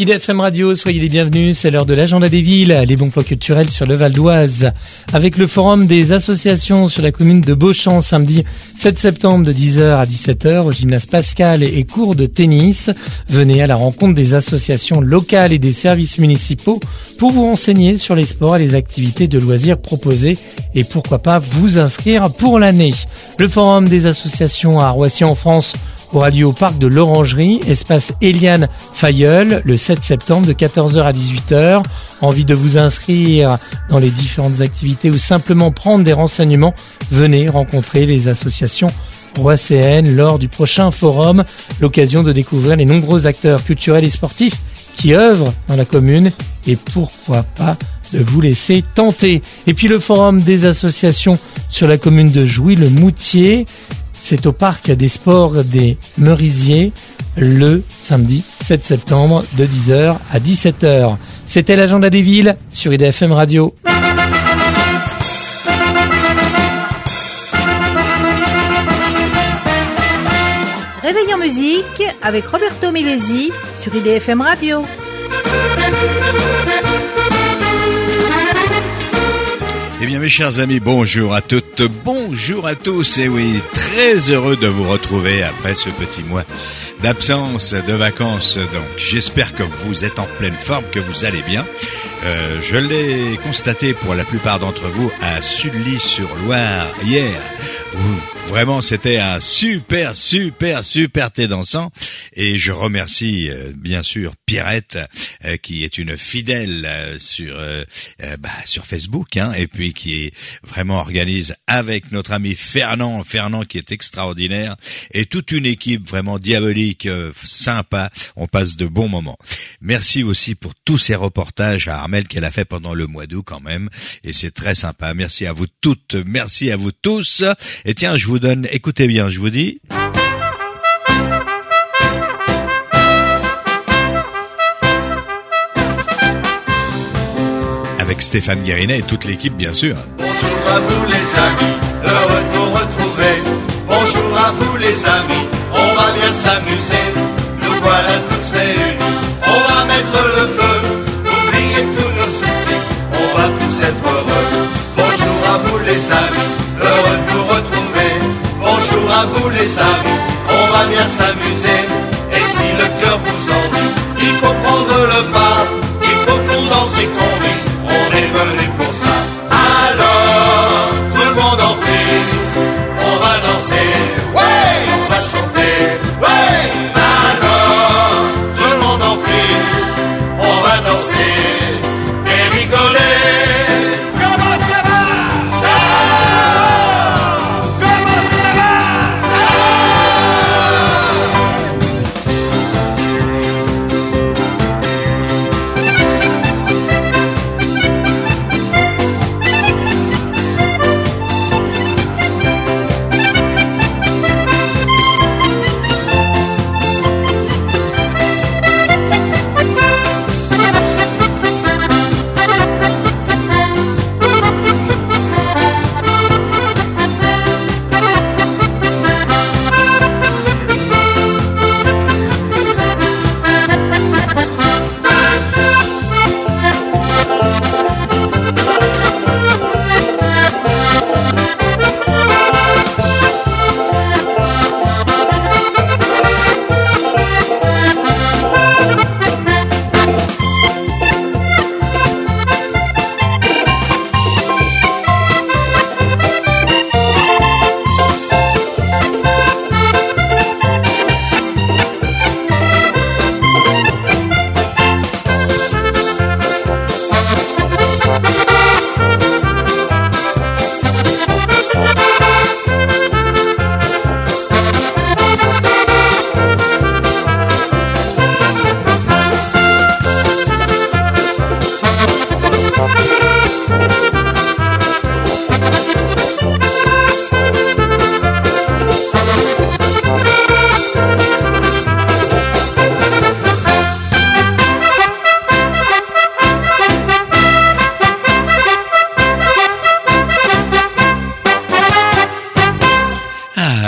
IDFM Radio, soyez les bienvenus, c'est l'heure de l'agenda des villes, les bons plans culturels sur le Val d'Oise. Avec le forum des associations sur la commune de Beauchamp, samedi 7 septembre de 10h à 17h au gymnase Pascal et cours de tennis. Venez à la rencontre des associations locales et des services municipaux pour vous renseigner sur les sports et les activités de loisirs proposées et pourquoi pas vous inscrire pour l'année. Le forum des associations à Roissy en France aura lieu au parc de l'Orangerie, espace Eliane Fayeul, le 7 septembre de 14h à 18h. Envie de vous inscrire dans les différentes activités ou simplement prendre des renseignements, venez rencontrer les associations roisséennes lors du prochain forum. L'occasion de découvrir les nombreux acteurs culturels et sportifs qui œuvrent dans la commune et pourquoi pas de vous laisser tenter. Et puis le forum des associations sur la commune de Jouy-le-Moutier, c'est au parc des sports des Merisiers le samedi 7 septembre de 10h à 17h. C'était l'agenda des villes sur IDFM Radio. Réveil en musique avec Roberto Milesi sur IDFM Radio. Eh bien mes chers amis, bonjour à toutes, bonjour à tous, et oui, très heureux de vous retrouver après ce petit mois d'absence, de vacances. Donc j'espère que vous êtes en pleine forme, que vous allez bien. Je l'ai constaté pour la plupart d'entre vous à Sully-sur-Loire hier, où vraiment c'était un super thé dansant, et je remercie bien sûr Pierrette qui est une fidèle sur Facebook, et puis qui vraiment organise avec notre ami Fernand qui est extraordinaire, et toute une équipe vraiment diabolique, sympa. On passe de bons moments. Merci aussi pour tous ces reportages à Armel qu'elle a fait pendant le mois d'août quand même, et c'est très sympa. Merci à vous toutes, merci à vous tous. Et tiens, je vous donne, écoutez bien, je vous dis. Avec Stéphane Guérinet et toute l'équipe, bien sûr. Bonjour à vous les amis, heureux de vous retrouver. Bonjour à vous les amis, on va bien s'amuser. Nous voilà tous réunis, on va mettre le feu, oubliez tous nos soucis, on va tous être heureux. Bonjour à vous les amis, heureux de vous retrouver. Bonjour à vous les amis, on va bien s'amuser. Et si le cœur vous ennuie, il faut prendre le pas, il faut qu'on danse et qu'on rit. On est venu pour ça. Alors, tout le monde en piste, on va danser, ouais, on va chanter, ouais. Alors, tout le monde en piste, on va danser et rigoler. Comment ça va? Ça va. Comment ça va? Ça va.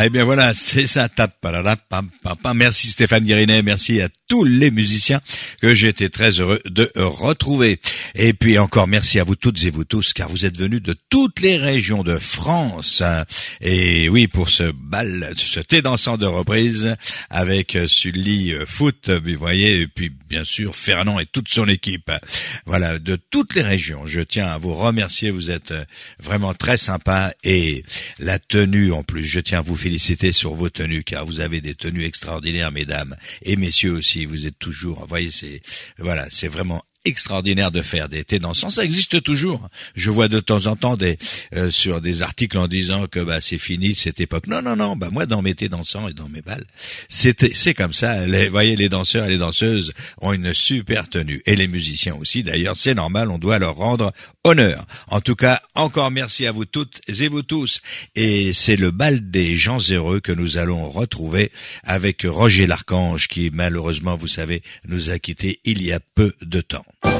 Eh bien voilà, c'est ça. Merci Stéphane Guérinet, merci à tous les musiciens que j'ai été très heureux de retrouver. Et puis encore merci à vous toutes et vous tous, car vous êtes venus de toutes les régions de France. Et oui, pour ce bal, ce thé dansant de reprise avec Sully Foot, vous voyez, et puis bien sûr Fernand et toute son équipe. Voilà, de toutes les régions. Je tiens à vous remercier, vous êtes vraiment très sympa, et la tenue en plus, je tiens à vous féliciter sur vos tenues, car vous avez des tenues extraordinaires, mesdames et messieurs aussi. Vous êtes toujours, vous voyez, c'est vraiment extraordinaire de faire des thés dansants. Ça existe toujours. Je vois de temps en temps sur des articles en disant que c'est fini cette époque. Non, moi dans mes thés dansants et dans mes bals, c'est comme ça. Vous voyez, les danseurs et les danseuses ont une super tenue, et les musiciens aussi. D'ailleurs, c'est normal, on doit leur rendre honneur. En tout cas, encore merci à vous toutes et vous tous. Et c'est le bal des gens heureux que nous allons retrouver avec Roger l'Archange, qui malheureusement, vous savez, nous a quittés il y a peu de temps.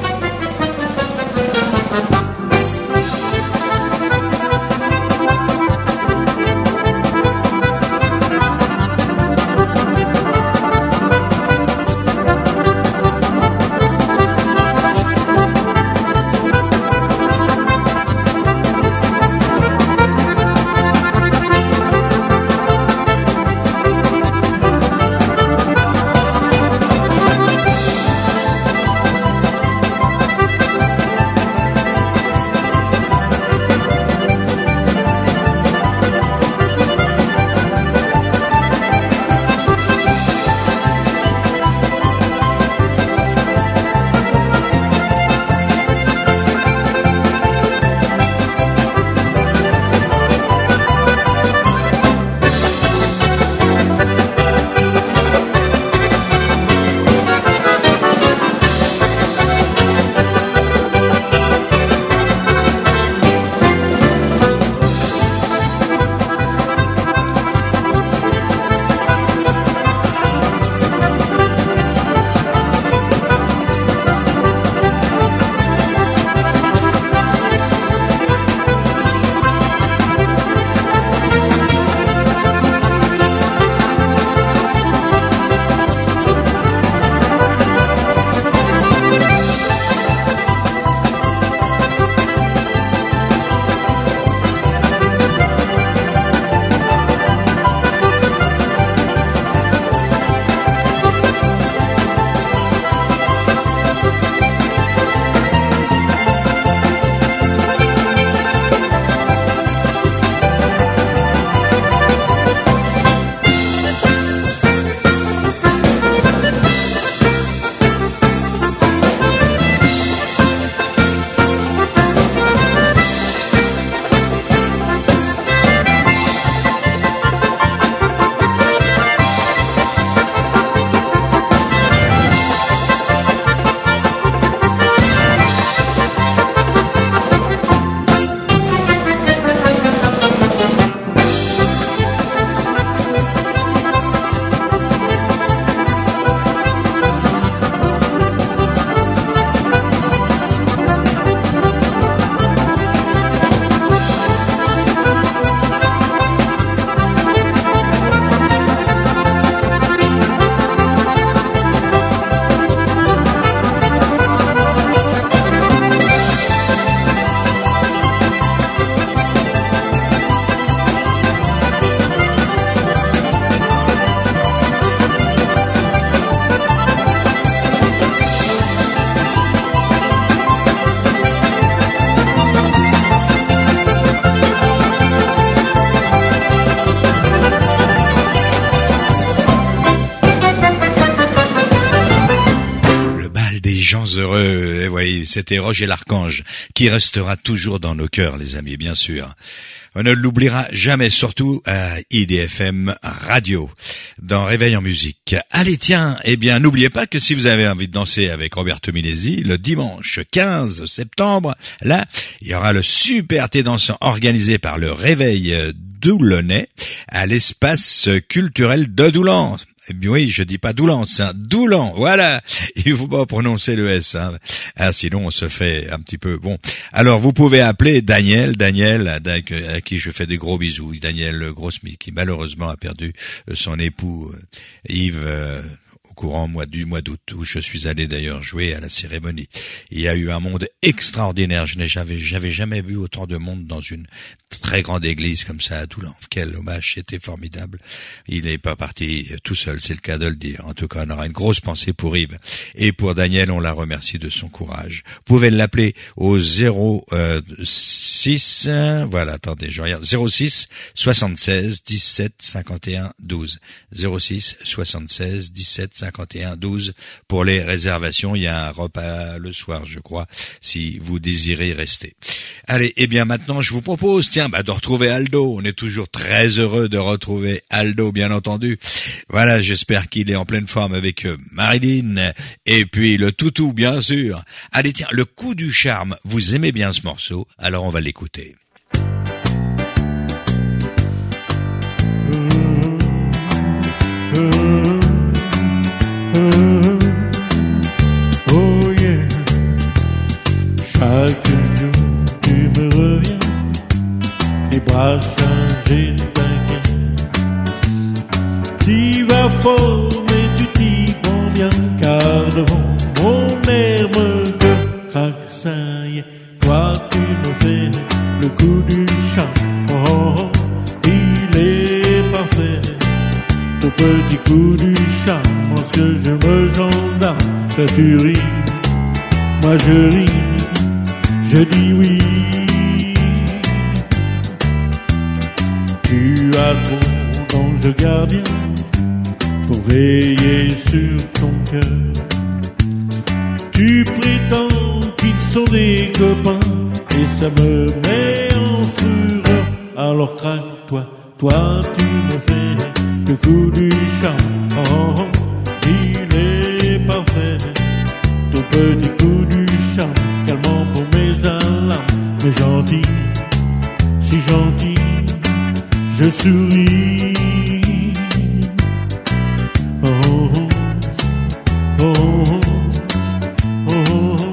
Heureux, et oui, c'était Roger l'Archange, qui restera toujours dans nos cœurs, les amis, bien sûr. On ne l'oubliera jamais, surtout à IDFM Radio, dans Réveil en musique. Allez, tiens, eh bien, n'oubliez pas que si vous avez envie de danser avec Roberto Milesi, le dimanche 15 septembre, là, il y aura le super thé dansant organisé par le Réveil Doulonnais à l'espace culturel de Doulan. Eh bien, oui, je dis pas Doulance, hein. Doulan, voilà. Il faut pas prononcer le S, hein. Ah, sinon on se fait un petit peu, bon. Alors, vous pouvez appeler Daniel, à qui je fais des gros bisous. Daniel Grossmy, qui malheureusement a perdu son époux, Yves, courant du mois d'août, où je suis allé d'ailleurs jouer à la cérémonie. Il y a eu un monde extraordinaire. J'avais jamais vu autant de monde dans une très grande église comme ça à Doulan. Quel hommage, c'était formidable. Il n'est pas parti tout seul, c'est le cas de le dire. En tout cas, on aura une grosse pensée pour Yves. Et pour Daniel, on la remercie de son courage. Vous pouvez l'appeler au 06, voilà, attendez, je regarde, 06 76 17 51 12. 06 76 17 51 12 pour les réservations. Il y a un repas le soir, je crois, si vous désirez rester. Allez, eh bien maintenant, je vous propose, de retrouver Aldo. On est toujours très heureux de retrouver Aldo, bien entendu. Voilà, j'espère qu'il est en pleine forme avec Marilyn et puis le toutou, bien sûr. Allez, tiens, le coup du charme. Vous aimez bien ce morceau, alors on va l'écouter. Oh yeah, chaque jour tu me reviens, les bras chargés de baguettes. Tu vas fort mais tu t'y prends bien, car devant mon air me craque, ça y est, toi tu me fais le coup du charme. Oh, il est parfait, ton petit coup du charme. Lorsque je me gendarme, toi tu ris, moi je ris, je dis oui. Tu as le bon ange gardien pour veiller sur ton cœur. Tu prétends qu'ils sont des copains et ça me met en fureur. Alors craque-toi, toi tu me fais le coup du charme. Oh, il est parfait, ton petit coup du charme, calmant pour mes alarmes. Mais gentil, si gentil, je souris. Oh, oh, oh, oh,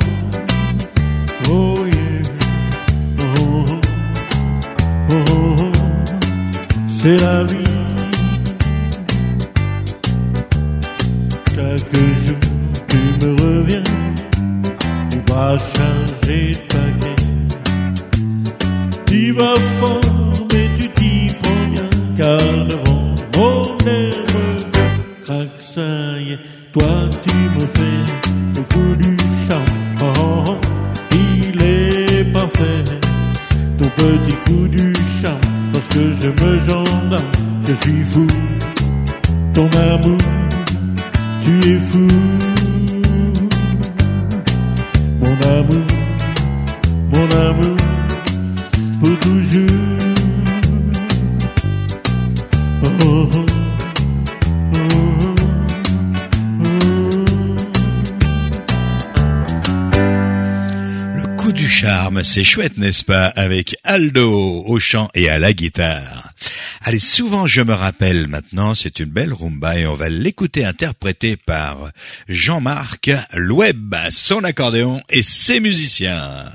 oh yeah. Oh, oh, oh, c'est la vie. Chaque jour tu me reviens, les bras chargés de paquets. Tu vas fort mais tu t'y prends bien, car devant mon air me craque, ça y est, toi tu me fais le coup du charme. Oh, il est parfait, ton petit coup du charme. Lorsque je me gendarme, je suis fou, ton amour, tu es fou, mon amour, pour toujours. Oh, oh, oh, oh. Le coup du charme, c'est chouette, n'est-ce pas, avec Aldo au chant et à la guitare. Allez, souvent je me rappelle maintenant, c'est une belle rumba et on va l'écouter interprétée par Jean-Marc Loueb, son accordéon et ses musiciens.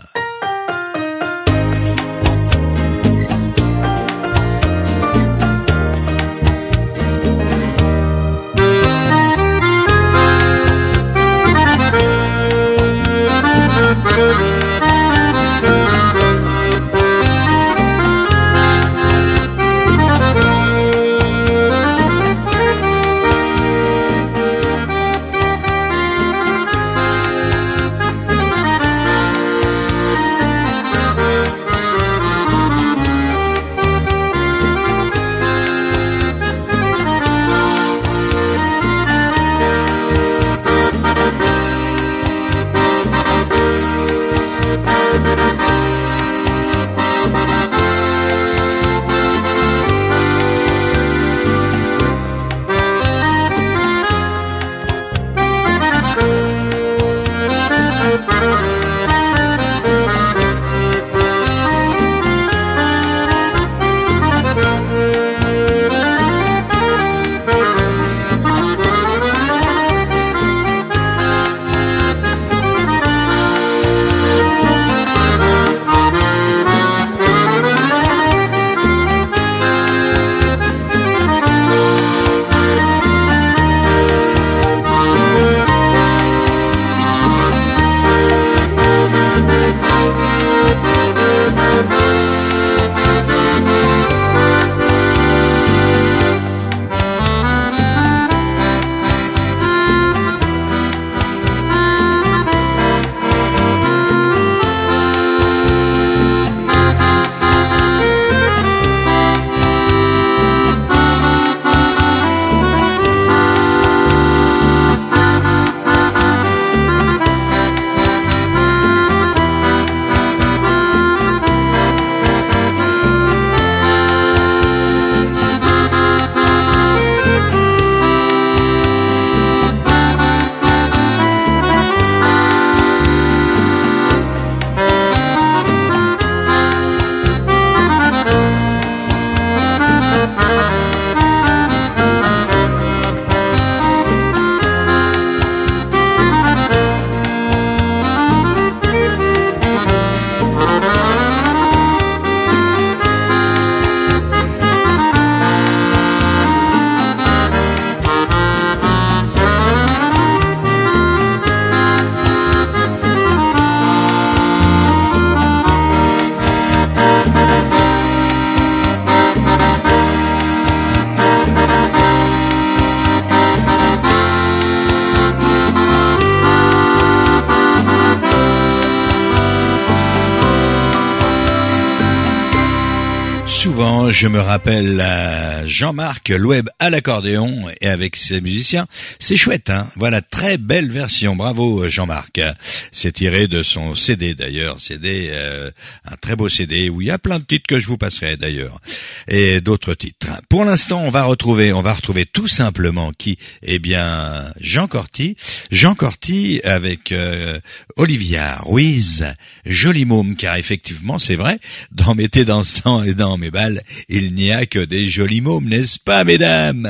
souvent, je me rappelle Jean-Marc Loeb à l'accordéon et avec ses musiciens. C'est chouette, hein. Voilà, très belle version. Bravo Jean-Marc. C'est tiré de son CD d'ailleurs. CD, un très beau CD où il y a plein de titres que je vous passerai d'ailleurs. Et d'autres titres. Pour l'instant, on va retrouver tout simplement qui? Eh bien, Jean Corty. Jean Corty avec Olivia Ruiz, Joli môme, car effectivement, c'est vrai, dans mes thés dansants et dans mes balles, il n'y a que des jolis mômes, n'est-ce pas, mesdames?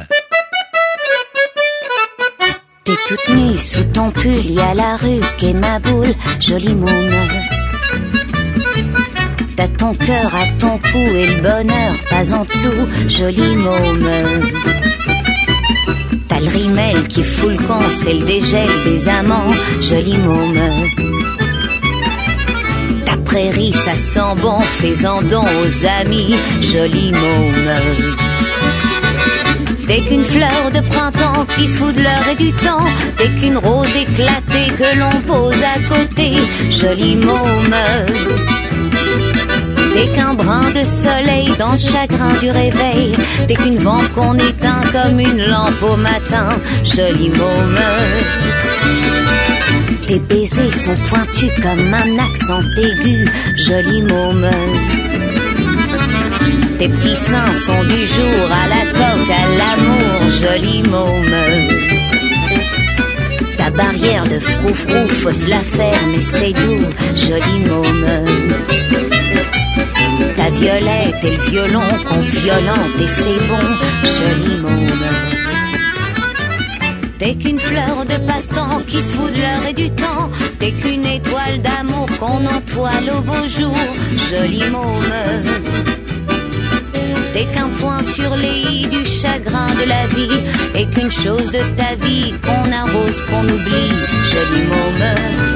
T'es toute nue sous ton pull, y a la rue qu'est ma boule, joli môme. T'as ton cœur à ton cou et le bonheur pas en dessous, joli môme. T'as le rimel qui fout le camp, c'est le dégel des amants, joli môme. Ta prairie, ça sent bon, fais-en don aux amis, joli môme. T'es qu'une fleur de printemps qui se fout de l'heure et du temps. T'es qu'une rose éclatée que l'on pose à côté, joli môme. T'es qu'un brin de soleil dans le chagrin du réveil. T'es qu'une vente qu'on éteint comme une lampe au matin, joli môme. Tes baisers sont pointus comme un accent aigu, joli môme. Tes petits seins sont du jour à la coque, à l'amour, joli môme. Ta barrière de froufrou, faut se la faire, mais c'est doux, joli môme. Ta violette et le violon qu'on violente et c'est bon, joli môme. T'es qu'une fleur de passe-temps qui se fout de l'heure et du temps. T'es qu'une étoile d'amour qu'on entoile au beau jour, joli môme. T'es qu'un point sur les i du chagrin de la vie et qu'une chose de ta vie qu'on arrose, qu'on oublie, joli môme.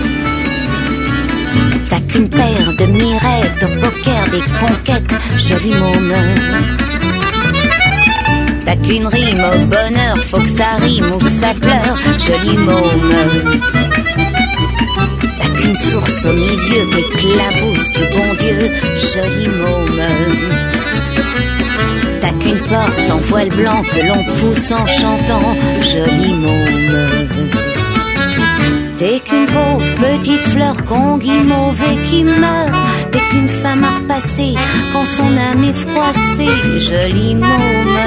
T'as qu'une paire de mirettes au poker des conquêtes, joli môme. T'as qu'une rime au bonheur, faut que ça rime ou que ça pleure, joli môme. T'as qu'une source au milieu qu'éclabousse du bon Dieu, joli môme. T'as qu'une porte en voile blanc que l'on pousse en chantant, joli môme. T'es qu'une pauvre petite fleur qu'on guimauve et qui meurt. T'es qu'une femme à repasser quand son âme est froissée, joli môme.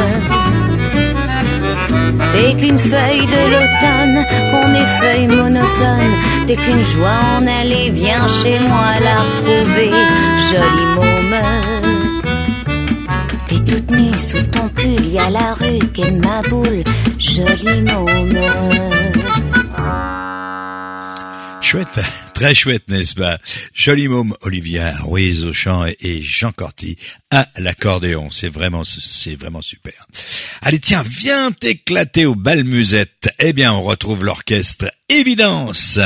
T'es qu'une feuille de l'automne, qu'on effeuille monotone. T'es qu'une joie en aller, viens chez moi la retrouver, joli môme. T'es toute nue sous ton pull, y a la rue qu'est ma boule, joli môme. Chouette, très chouette, n'est-ce pas? Joli môme, Olivia Ruiz au chant et Jean Corty à l'accordéon. C'est vraiment super. Allez, tiens, viens t'éclater au bal musette. Eh bien, on retrouve l'orchestre Évidence.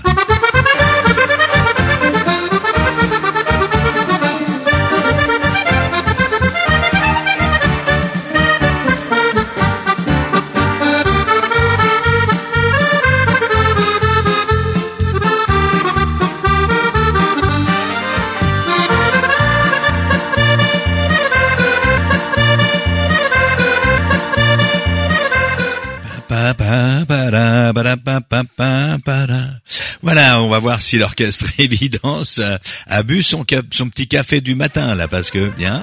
Voilà, on va voir si l'orchestre Évidence a bu son petit café du matin là, parce que bien.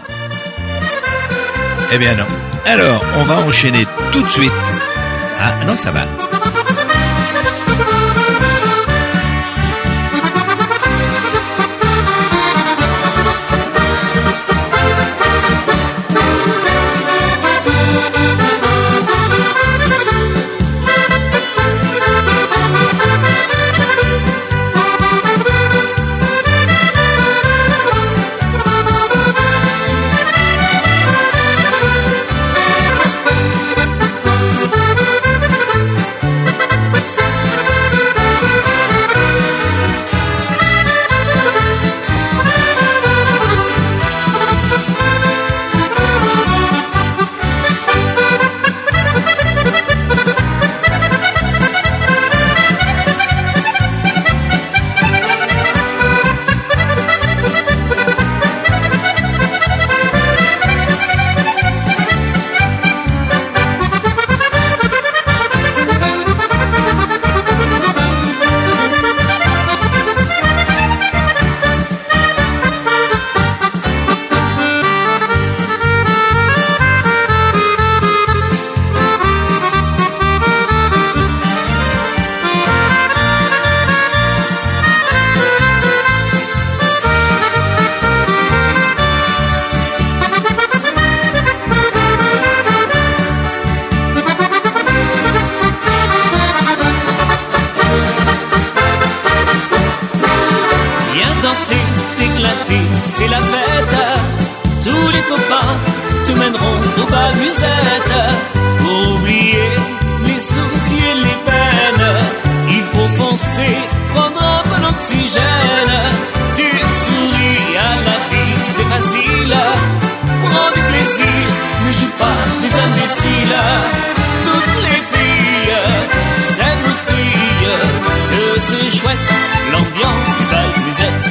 Eh bien non. Alors, on va enchaîner tout de suite. Ah non, ça va. nos belles musettes. Pour oublier les soucis et les peines, il faut penser, prendre un peu d'oxygène. Tu souris à la vie, c'est facile. Prends du plaisir, ne joue pas des imbéciles. Toutes les filles s'aiment aussi, que c'est chouette l'ambiance du bal musette.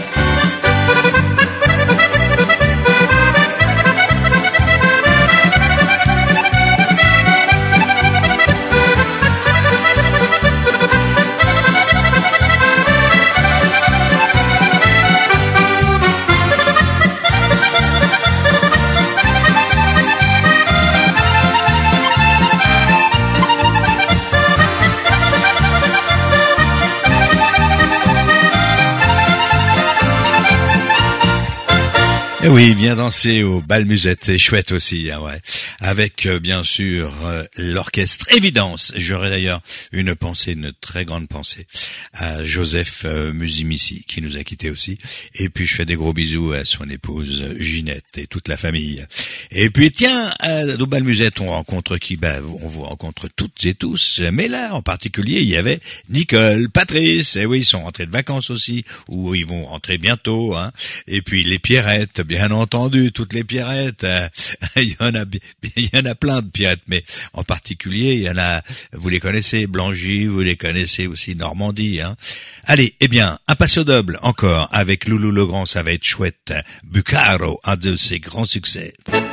Et oui, viens danser au bal musette, c'est chouette aussi, hein, ouais. Avec bien sûr l'orchestre Évidence. J'aurais d'ailleurs une très grande pensée à Joseph Musimici qui nous a quittés aussi. Et puis je fais des gros bisous à son épouse Ginette et toute la famille. Et puis tiens, au bal musette on rencontre qui? On vous rencontre toutes et tous, mais là en particulier il y avait Nicole, Patrice. Et oui, ils sont rentrés de vacances aussi, ou ils vont rentrer bientôt, hein. Et puis les Pierrettes, bien entendu, toutes les Pierrettes. Il y en a plein de Pierrettes, mais en particulier, il y en a, vous les connaissez, Blangy, vous les connaissez aussi, Normandie, hein. Allez, eh bien, un passo double encore avec Loulou Legrand, ça va être chouette. Bucaro, un de ses grands succès.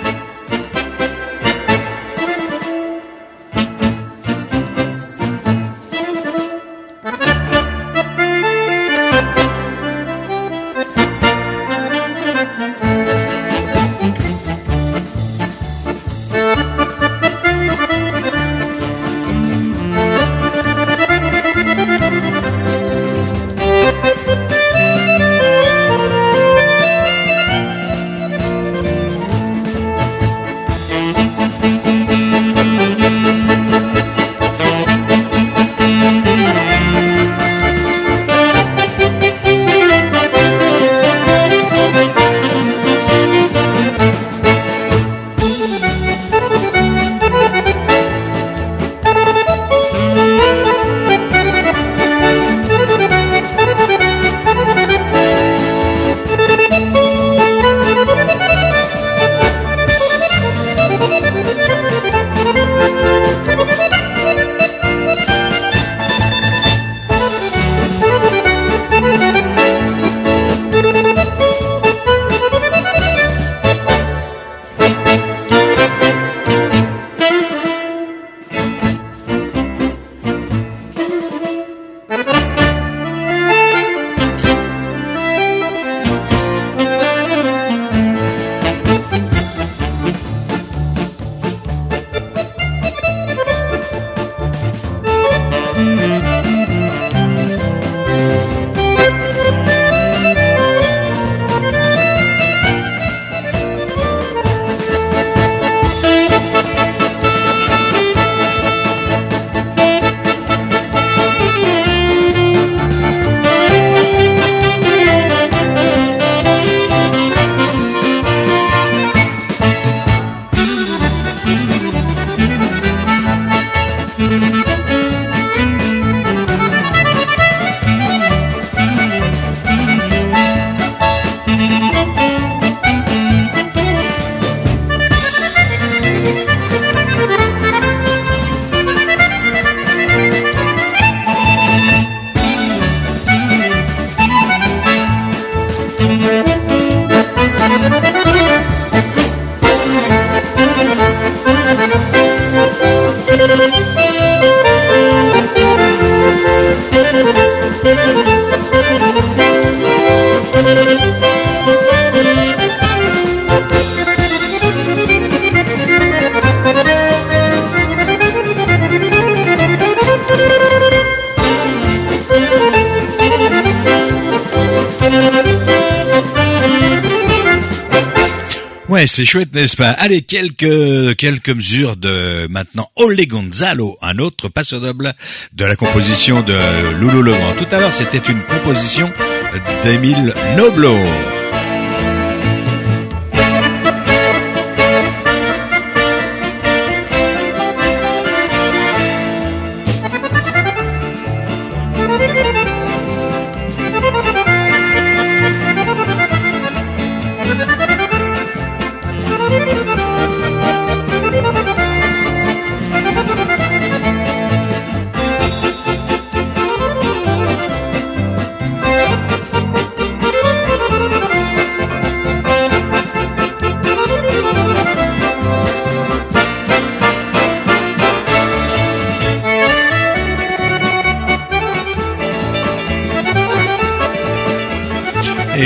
Ouais, c'est chouette, n'est-ce pas? Allez, quelques mesures de maintenant Ole Gonzalo, un autre passo double de la composition de Loulou Legrand. Tout à l'heure, c'était une composition d'Émile Noblo.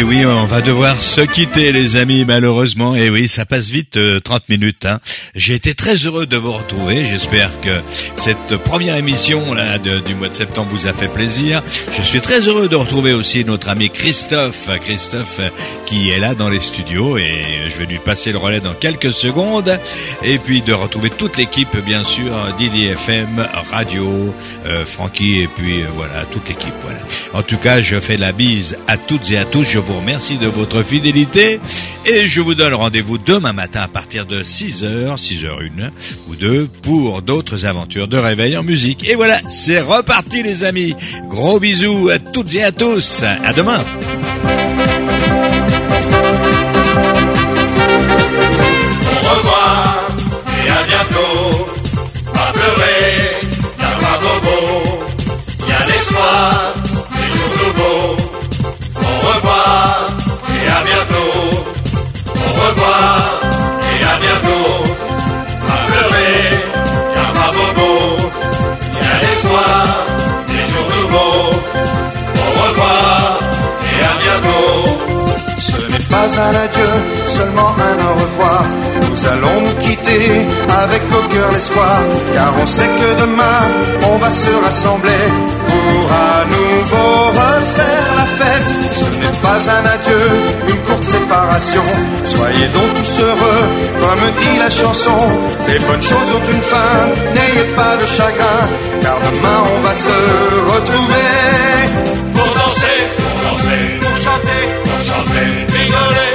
oui, on va devoir se quitter les amis, malheureusement. Et oui, ça passe vite, 30 minutes. Hein. J'ai été très heureux de vous retrouver. J'espère que cette première émission là du mois de septembre vous a fait plaisir. Je suis très heureux de retrouver aussi notre ami Christophe qui est là dans les studios et je vais lui passer le relais dans quelques secondes. Et puis de retrouver toute l'équipe, bien sûr, d'IDFM Radio, Francky et puis voilà, toute l'équipe. Voilà. En tout cas, je fais la bise à toutes et à tous. Je vous remercie de votre fidélité et je vous donne rendez-vous demain matin à partir de 6h, 6h01 ou 2 pour d'autres aventures de réveil en musique. Et voilà, c'est reparti les amis. Gros bisous à toutes et à tous. À demain. Au revoir et à bientôt. Pas pleurer, y'a pas bobo. Y'a l'espoir, des jours nouveaux. Au revoir et à bientôt. Au revoir et à bientôt. Pas pleurer, y'a pas bobo. Y'a l'espoir, des jours nouveaux. Au revoir et à bientôt. Ce n'est pas un adieu, seulement un au revoir. Nous allons nous quitter avec au cœur l'espoir, car on sait que demain on va se rassembler pour à nouveau refaire la fête. Ce n'est pas un adieu, une courte séparation. Soyez donc tous heureux, comme dit la chanson. Les bonnes choses ont une fin, n'ayez pas de chagrin, car demain on va se retrouver pour danser, pour chanter, rigoler.